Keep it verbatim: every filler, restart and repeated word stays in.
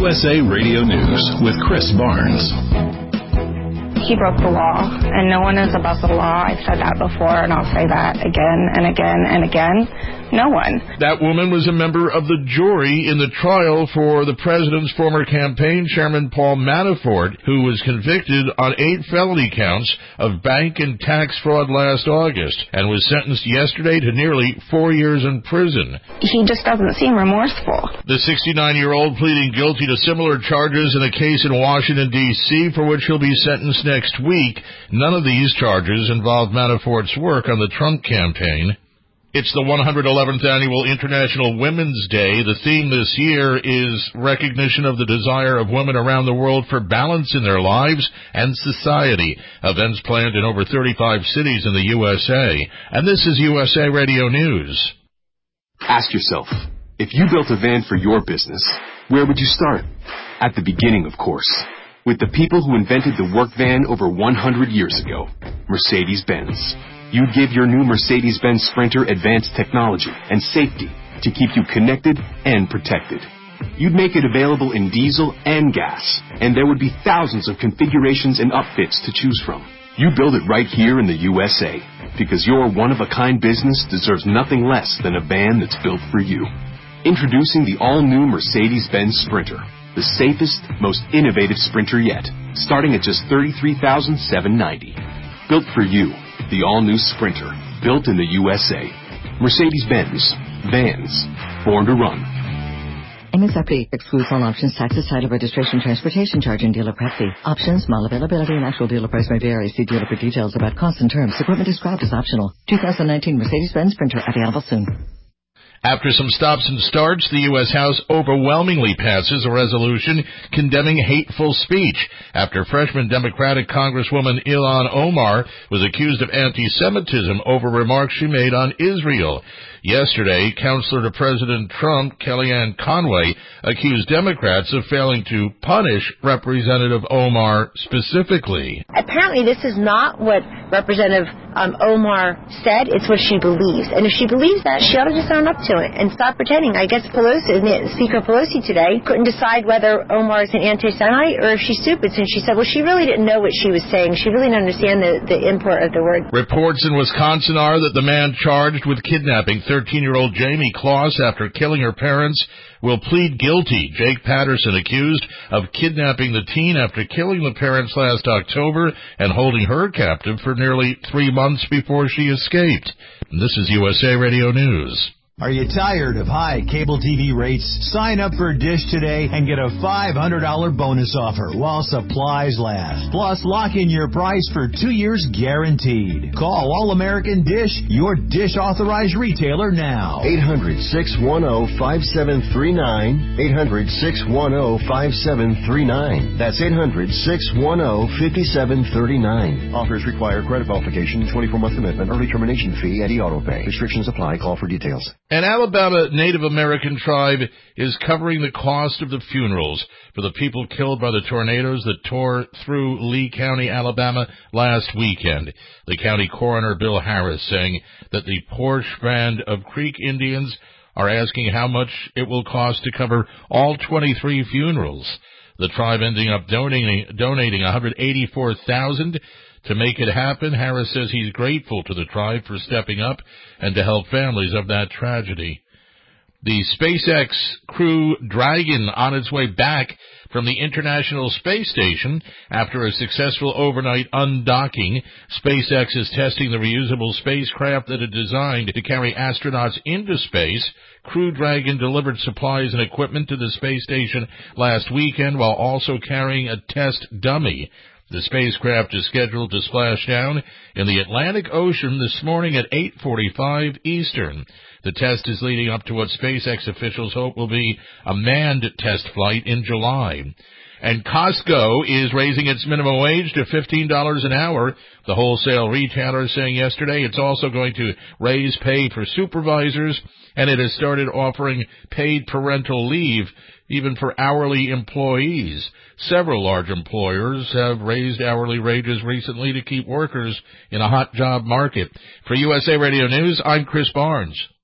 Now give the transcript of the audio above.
U S A Radio News with Chris Barnes. He broke the law, and no one is above the law. I've said that before, and I'll say that again and again and again. No one. That woman was a member of the jury in the trial for the president's former campaign chairman, Paul Manafort, who was convicted on eight felony counts of bank and tax fraud last August and was sentenced yesterday to nearly four years in prison. He just doesn't seem remorseful. The sixty-nine-year-old pleading guilty to similar charges in a case in Washington, D C, for which he'll be sentenced next week. None of these charges involve Manafort's work on the Trump campaign. It's the one hundred eleventh Annual International Women's Day. The theme this year is recognition of the desire of women around the world for balance in their lives and society. Events planned in over thirty-five cities in the U S A. And this is U S A Radio News. Ask yourself, if you built a van for your business, where would you start? At the beginning, of course, with the people who invented the work van over one hundred years ago, Mercedes-Benz. You'd give your new Mercedes-Benz Sprinter advanced technology and safety to keep you connected and protected. You'd make it available in diesel and gas, and there would be thousands of configurations and upfits to choose from. You build it right here in the U S A, because your one-of-a-kind business deserves nothing less than a van that's built for you. Introducing the all-new Mercedes-Benz Sprinter, the safest, most innovative Sprinter yet, starting at just thirty-three thousand seven hundred ninety dollars. Built for you, the all-new Sprinter, built in the U S A. Mercedes-Benz. Vans. Born to run. M S R P excludes all options, taxes, title, registration, transportation charge, and dealer prep fee. Options, model availability, and actual dealer price may vary. See dealer for details about costs and terms. Equipment described as optional. two thousand nineteen Mercedes-Benz Sprinter available soon. After some stops and starts, the U S House overwhelmingly passes a resolution condemning hateful speech after freshman Democratic Congresswoman Ilhan Omar was accused of anti-Semitism over remarks she made on Israel. Yesterday, counselor to President Trump, Kellyanne Conway, accused Democrats of failing to punish Representative Omar specifically. Apparently, this is not what Representative um, Omar said. It's what she believes. And if she believes that, she ought to just own up to it and stop pretending. I guess Pelosi, Speaker Pelosi today couldn't decide whether Omar is an anti-Semite or if she's stupid, since she said, well, she really didn't know what she was saying. She really didn't understand the, the import of the word. Reports in Wisconsin are that the man charged with kidnapping thirteen-year-old Jamie Kloss after killing her parents will plead guilty. Jake Patterson accused of kidnapping the teen after killing the parents last October and holding her captive for nearly three months before she escaped. And this is U S A Radio News. Are you tired of high cable T V rates? Sign up for Dish today and get a five hundred dollars bonus offer while supplies last. Plus, lock in your price for two years guaranteed. Call All-American Dish, your Dish authorized retailer now. eight hundred, six one zero, five seven three nine. eight hundred, six one zero, five seven three nine. That's eight hundred, six one zero, five seven three nine. Offers require credit verification, twenty-four month commitment, early termination fee, and e-auto pay. Restrictions apply. Call for details. An Alabama Native American tribe is covering the cost of the funerals for the people killed by the tornadoes that tore through Lee County, Alabama last weekend. The county coroner, Bill Harris, saying that the Porsche band of Creek Indians are asking how much it will cost to cover all twenty-three funerals. The tribe ending up donating, donating one hundred eighty-four thousand dollars to make it happen. Harris says he's grateful to the tribe for stepping up and to help families of that tragedy. The SpaceX Crew Dragon on its way back from the International Space Station after a successful overnight undocking. SpaceX is testing the reusable spacecraft that it designed to carry astronauts into space. Crew Dragon delivered supplies and equipment to the space station last weekend while also carrying a test dummy. The spacecraft is scheduled to splash down in the Atlantic Ocean this morning at eight forty-five Eastern. The test is leading up to what SpaceX officials hope will be a manned test flight in July. And Costco is raising its minimum wage to fifteen dollars an hour. The wholesale retailer saying yesterday it's also going to raise pay for supervisors, and it has started offering paid parental leave even for hourly employees. Several large employers have raised hourly wages recently to keep workers in a hot job market. For U S A Radio News, I'm Chris Barnes.